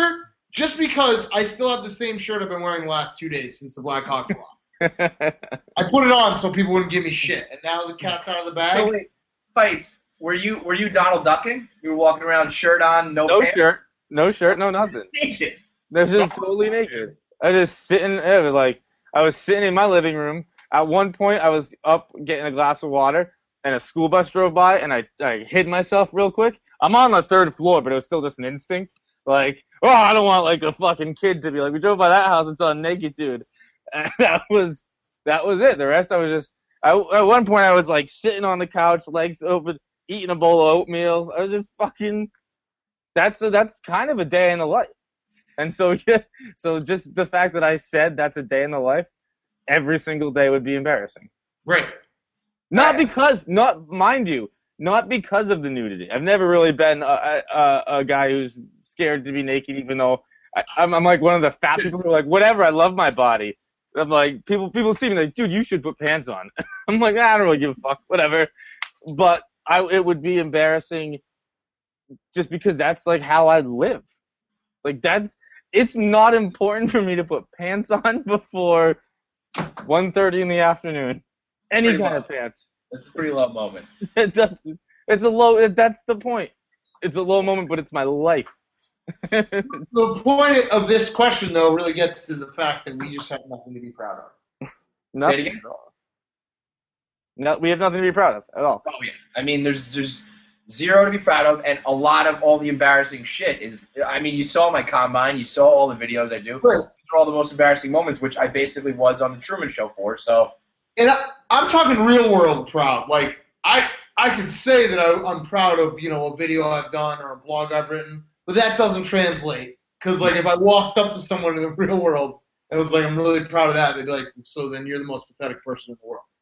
just because I still have the same shirt I've been wearing the last two days since the Blackhawks lost. I put it on so people wouldn't give me shit, and now the cat's out of the bag. So wait, Fights, were you were you Donald Ducking? You were walking around shirt on, no No pants? shirt, no shirt, no nothing. Naked. This is totally naked. I just sitting, it was like I was sitting in my living room. At one point, I was up getting a glass of water, and a school bus drove by, and I I hid myself real quick. I'm on the third floor, but it was still just an instinct. Like, oh, I don't want like a fucking kid to be like, we drove by that house and saw a naked dude. And that was that was it. The rest, I was just. I, at one point, I was like sitting on the couch, legs open, eating a bowl of oatmeal. I was just fucking. That's a, that's kind of a day in the life. And so yeah, so just the fact that I said that's a day in the life, every single day would be embarrassing. Right. Not because, not mind you, not because of the nudity. I've never really been a, a, a guy who's scared to be naked, even though I, I'm, I'm like one of the fat people who are like, whatever, I love my body. I'm like, people people see me like, dude, you should put pants on. I'm like, I don't really give a fuck, whatever. But I, it would be embarrassing just because that's like how I live. Like that's, it's not important for me to put pants on before one thirty in the afternoon. Any Pretty kind low. of pants. That's a pretty low moment. It does. It's a low. That's the point. It's a low moment, but it's my life. The point of this question, though, really gets to the fact that we just have nothing to be proud of. Nothing Say it again? at all. No, we have nothing to be proud of at all. Oh yeah. I mean, there's there's zero to be proud of, and a lot of all the embarrassing shit is. I mean, you saw my combine, you saw all the videos I do. Right. These are all the most embarrassing moments, which I basically was on the Truman Show for. So. And I, I'm talking real world proud. Like I, I could say that I, I'm proud of you know a video I've done or a blog I've written, but that doesn't translate. Because like if I walked up to someone in the real world and was like, I'm really proud of that, they'd be like, so then you're the most pathetic person in the world.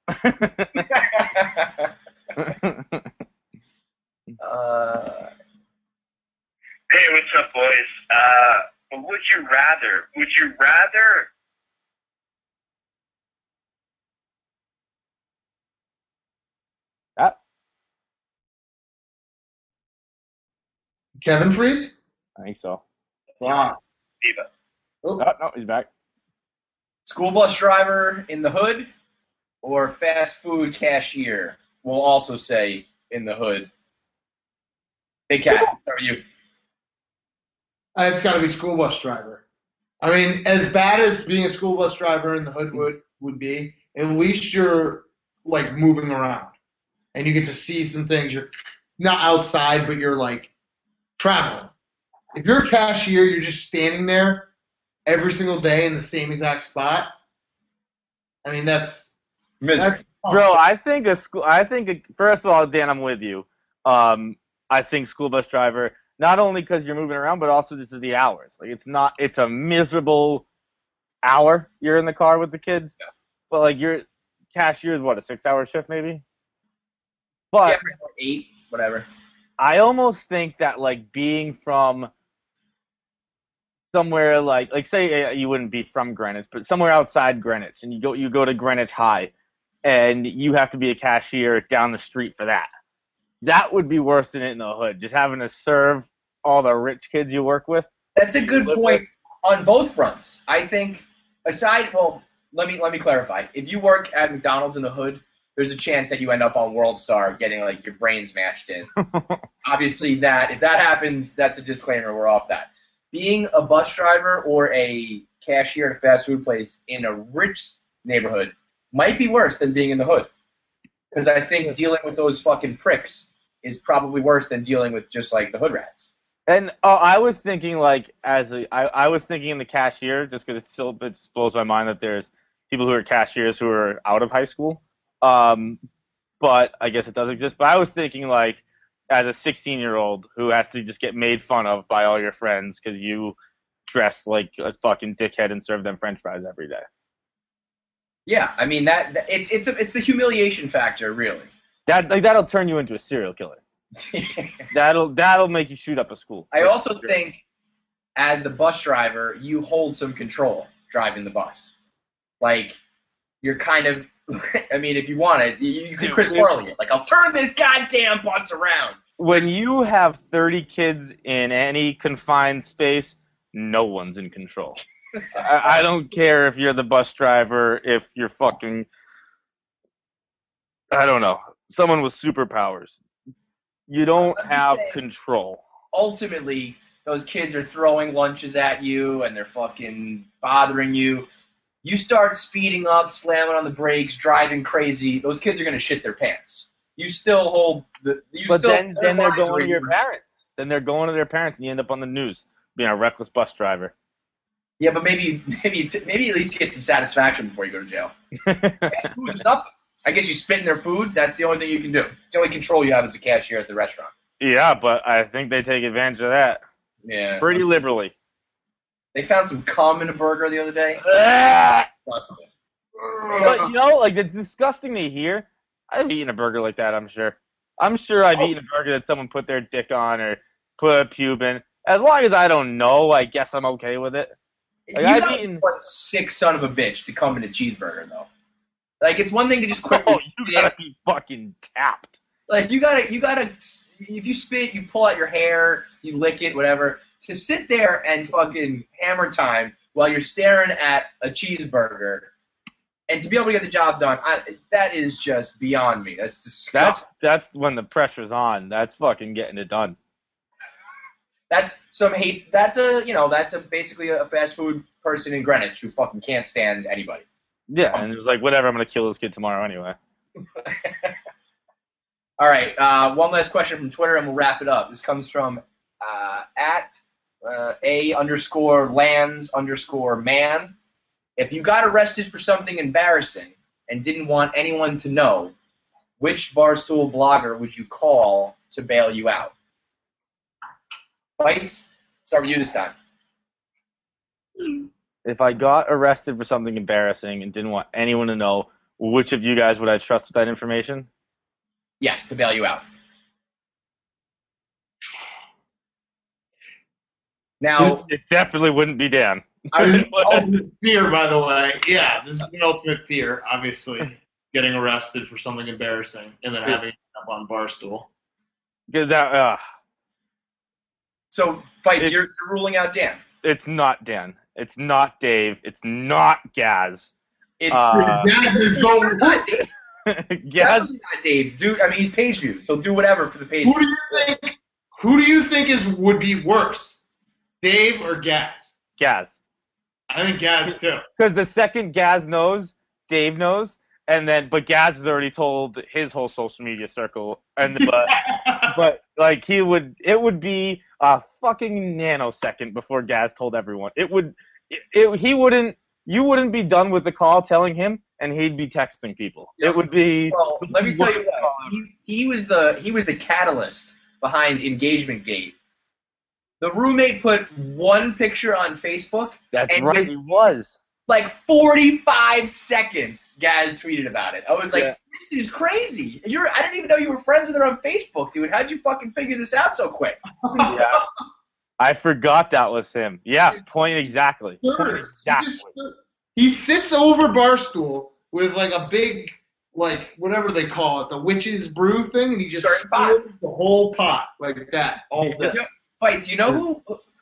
uh, Hey, what's up, boys? Uh, would you rather? Would you rather? Ah, Kevin Freeze? I think so. Wow. Diva. Oh, no, he's back. school bus driver in the hood, or fast food cashier. We'll also say in the hood. Big Cat, how are you? Uh, It's got to be school bus driver. I mean, as bad as being a school bus driver in the hood would, would be, at least you're, like, moving around. And you get to see some things. You're not outside, but you're, like, traveling. If you're a cashier, you're just standing there every single day in the same exact spot. I mean, that's... Misery. that's Bro, I think a school. I think a, first of all, Dan, I'm with you. Um, I think school bus driver, not only because you're moving around, but also just the hours. Like it's not. It's a miserable hour you're in the car with the kids. Yeah. But like your cashier is what, a six-hour shift maybe. But Yeah, eight, whatever. I almost think that like being from somewhere like like say uh, you wouldn't be from Greenwich, but somewhere outside Greenwich, and you go you go to Greenwich High, and you have to be a cashier down the street for that. That would be worse than it in the hood. Just having to serve all the rich kids you work with. That's a good point on both fronts. I think aside, well, let me let me clarify. If you work at McDonald's in the hood, there's a chance that you end up on World Star getting like your brains mashed in. Obviously, that if that happens, that's a disclaimer. We're off that. Being a bus driver or a cashier at a fast food place in a rich neighborhood might be worse than being in the hood. Because I think dealing with those fucking pricks is probably worse than dealing with just like the hood rats. And uh, I was thinking like as a, I, I was thinking in the cashier just because it still it blows my mind that there's people who are cashiers who are out of high school. Um, but I guess it does exist. But I was thinking like as a sixteen-year-old who has to just get made fun of by all your friends because you dress like a fucking dickhead and serve them French fries every day. Yeah, I mean that, that it's it's a, it's the humiliation factor, really. That like that'll turn you into a serial killer. That'll that'll make you shoot up a school. I also think, as the bus driver, you hold some control driving the bus. Like, you're kind of, I mean, if you want it, you, you can Chris Farley it. Like, I'll turn this goddamn bus around. When you have thirty kids in any confined space, no one's in control. I, I don't care if you're the bus driver, if you're fucking, I don't know, someone with superpowers. You don't I'm have saying, control. Ultimately, those kids are throwing lunches at you and they're fucking bothering you. You start speeding up, slamming on the brakes, driving crazy. Those kids are going to shit their pants. You still hold the. You But still, then, then they're going to your you. parents. Then they're going to their parents, and you end up on the news being a reckless bus driver. Yeah, but maybe, maybe, maybe at least you get some satisfaction before you go to jail. Food is nothing. I guess you spit in their food. That's the only thing you can do. It's the only control you have as a cashier at the restaurant. Yeah, but I think they take advantage of that Yeah. pretty liberally. They found some cum in a burger the other day. Ah! Disgusting. But, you know, like, it's disgusting to hear. I've eaten a burger like that, I'm sure. I'm sure I've Oh. eaten a burger that someone put their dick on or put a pube in. As long as I don't know, I guess I'm okay with it. Like, you I've gotta eaten- be one sick son of a bitch to come in a cheeseburger, though. Like, it's one thing to just quickly. Oh, you gotta be fucking tapped. Like, you gotta, you gotta. If you spit, you pull out your hair, you lick it, whatever. To sit there and fucking hammer time while you're staring at a cheeseburger, and to be able to get the job done, I, that is just beyond me. That's That's disgusting. that's when the pressure's on. That's fucking getting it done. That's some hate. That's a, you know, that's a basically a fast food person in Greenwich who fucking can't stand anybody. Yeah, and it was like, whatever, I'm gonna kill this kid tomorrow anyway. All right, uh, one last question from Twitter, and we'll wrap it up. This comes from uh, at uh, a underscore lands underscore man. If you got arrested for something embarrassing and didn't want anyone to know, which Barstool blogger would you call to bail you out? Fights? Start with you this time. If I got arrested for something embarrassing and didn't want anyone to know, which of you guys would I trust with that information? Yes, to bail you out. Now, It definitely wouldn't be Dan. This is the ultimate fear, by the way. Yeah, this is the ultimate fear, obviously. Getting arrested for something embarrassing and then having it up on Barstool. Because that, uh, so Fights, It- you're, you're ruling out Dan. it's not Dan. It's not Dave. It's not Gaz. It's Uh, Gaz is going. not Dave. Gaz, Definitely not Dave. Dude, I mean, he's page views. He'll do whatever for the page Who do views. you think? Who do you think is would be worse, Dave or Gaz? Gaz. I think Gaz too. Because the second Gaz knows, Dave knows, and then but Gaz has already told his whole social media circle, and but but like he would, it would be a fucking nanosecond before Gaz told everyone. It would, it, it, he wouldn't, you wouldn't be done with the call telling him, and he'd be texting people. Yeah. It would be. Well, let me tell you what. He, he was the he was the catalyst behind Engagement Gate. The roommate put one picture on Facebook. That's and right, with, he was. Like forty-five seconds, Gaz tweeted about it. I was like, Yeah. this is crazy. You're I didn't even know you were friends with her on Facebook, dude. How'd you fucking figure this out so quick? Yeah. I forgot that was him. Yeah, point exactly. Point Sure. He, exactly. just- he sits over Barstool with like a big, like whatever they call it, the witch's brew thing, and he just Stirring pots. stirs the whole pot like that all day. Fights, you know who?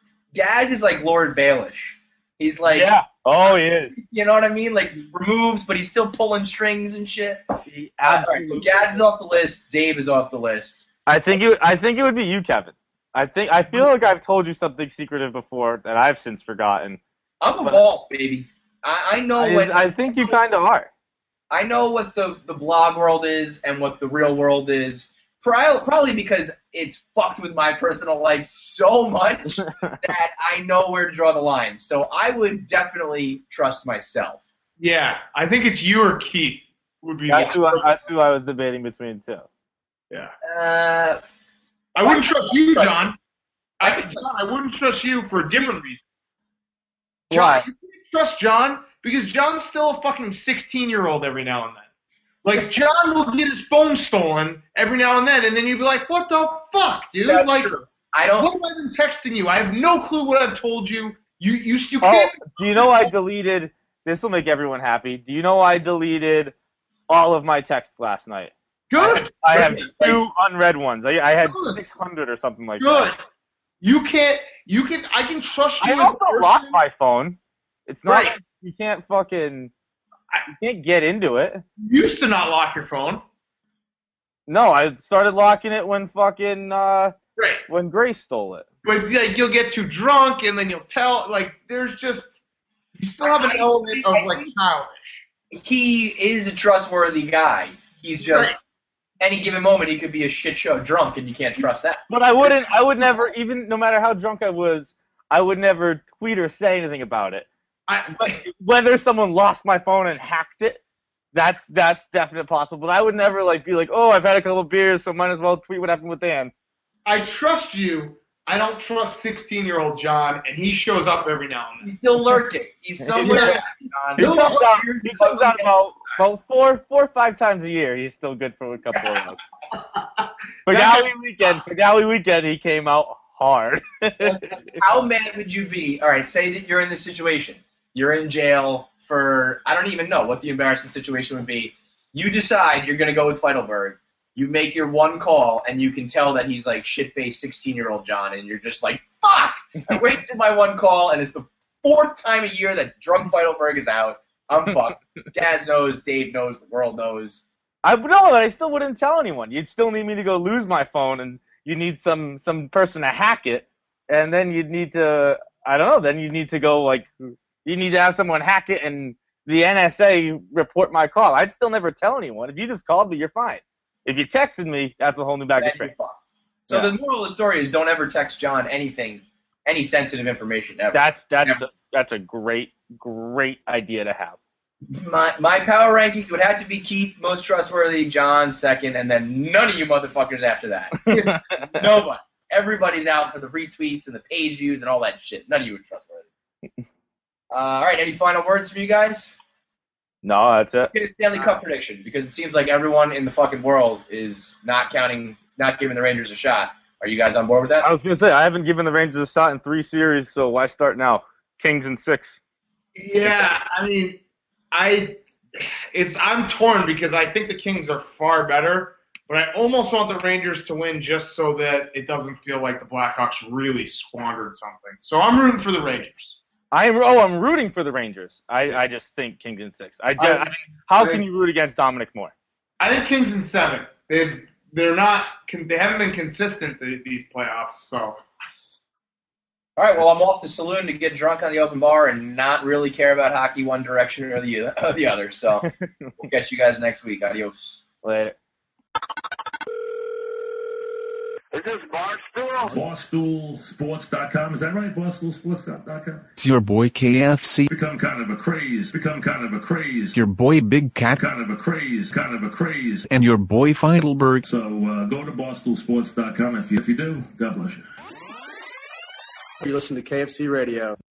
Gaz is like Lord Baelish. He's like, Yeah. Oh, he is. you know what I mean? Like removed, but he's still pulling strings and shit. He All right, so absolutely. Gaz is off the list. Dave is off the list. I think it. I think it would be you, Kevin. I think. I feel like I've told you something secretive before that I've since forgotten. I'm But- evolved, baby. I, I know I, what I think you kind of are. I know what the, the blog world is and what the real world is. Probably, probably because it's fucked with my personal life so much that I know where to draw the line. So I would definitely trust myself. Yeah, I think it's you or Keith would be. That's the, who. I, that's who I was debating between two. yeah. Uh, I wouldn't trust you, Trust- John. I I, could John, I wouldn't trust you for a different reason. Why? John, you can't trust John because John's still a fucking sixteen-year-old every now and then. Like, John will get his phone stolen every now and then, and then you'd be like, what the fuck, dude? That's like, true. I don't. what have I been texting you? I have no clue what I've told you. You, you, you Oh, can't. do you know I deleted? This will make everyone happy. Do you know I deleted all of my texts last night? Good. I have Like- two unread ones. I, I had Good. six hundred or something like Good. that. You can't. You can, I can trust you. I as also a person. lock my phone. It's not Right. like you can't fucking, you can't get into it. You used to not lock your phone. No, I started locking it when fucking, uh, Right. when Grace stole it. But like you'll get too drunk and then you'll tell. Like there's just you still have an I- element of like childish. He is a trustworthy guy. He's just Right. any given moment he could be a shit show drunk, and you can't trust that. But I wouldn't, I would never, even no matter how drunk I was, I would never tweet or say anything about it. I, Whether someone lost my phone and hacked it, that's that's definitely possible. But I would never like be like, oh, I've had a couple of beers, so might as well tweet what happened with Dan. I trust you. I don't trust sixteen-year-old John, and he shows up every now and then. He's still lurking. He's somewhere. Yeah. He John. comes out, he comes out about, about four, four or five times a year. He's still good for a couple of us. For Galley weekend, for Galley weekend, he came out hard. How mad would you be? All right, say that you're in this situation. You're in jail for, I don't even know what the embarrassing situation would be. You decide you're going to go with Feidelberg. You make your one call, and you can tell that he's like shit-faced sixteen-year-old John, and you're just like, fuck! I wasted my one call, and it's the fourth time a year that drunk Feidelberg is out. I'm fucked. Gaz knows, Dave knows, the world knows. I no, but I still wouldn't tell anyone. You'd still need me to go lose my phone, and you need some some person to hack it, and then you'd need to, I don't know, then you need to go like, you need to have someone hack it, and the N S A report my call. I'd still never tell anyone. If you just called me, you're fine. If you texted me, that's a whole new bag of Then you're tricks. fucked. So Yeah. the moral of the story is don't ever text John anything, any sensitive information ever. That that's Never. a, that's a great great idea to have. My my power rankings would have to be Keith, most trustworthy, John, second, and then none of you motherfuckers after that. Nobody. Everybody's out for the retweets and the page views and all that shit. None of you are trustworthy. Uh, all right, any final words from you guys? No, that's it. Get a Stanley Cup prediction, because it seems like everyone in the fucking world is not counting, not giving the Rangers a shot. Are you guys on board with that? I was gonna say I haven't given the Rangers a shot in three series, so why start now? Kings in six. Yeah, I mean, I it's I'm torn because I think the Kings are far better, but I almost want the Rangers to win just so that it doesn't feel like the Blackhawks really squandered something. So I'm rooting for the Rangers. I'm oh I'm rooting for the Rangers. I, I just think Kings in six. I, just, I- I mean, how I- can you root against Dominic Moore? I think Kings in seven. They've they're not they haven't been consistent th- these playoffs. So All right, well, I'm off to Saloon to get drunk on the open bar and not really care about hockey one direction or the, or the other. So we'll catch you guys next week. Adios. Later. Is this Barstool? Barstool Sports dot com. Is that right? Barstool Sports dot com. It's your boy K F C, Become kind of a craze. Become kind of a craze. your boy Big Cat, kind of a craze. Kind of a craze. and your boy Feidelberg. So uh, go to Barstool Sports dot com. If you, if you do, God bless you. You listen to K F C Radio.